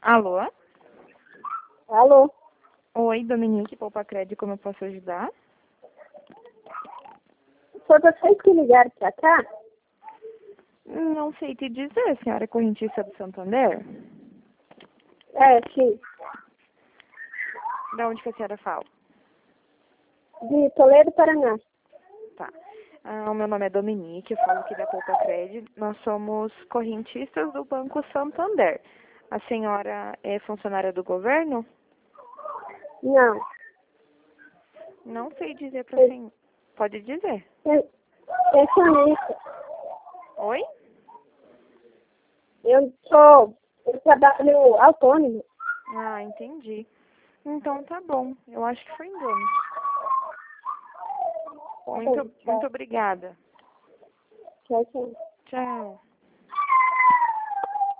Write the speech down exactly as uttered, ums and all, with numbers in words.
Alô? Alô? Oi, Dominique, Poupa Crédito, como eu posso ajudar? Foi vocês que ligaram pra cá? Não sei te dizer, senhora é correntista do Santander? É, sim. Da onde que a senhora fala? De Toledo, Paraná. Tá. Ah, o meu nome é Dominique, eu falo aqui da Poupa Crédito. Nós somos correntistas do Banco Santander. A senhora é funcionária do governo? Não. Não sei dizer pra Eu, senhora. Pode dizer. eu, pensionista. Oi? Eu sou... Eu trabalho autônomo. Ah, entendi. Então tá bom. Eu acho que foi engano. Tá bom, Muito, tchau. muito obrigada. Tchau, tchau. Tchau.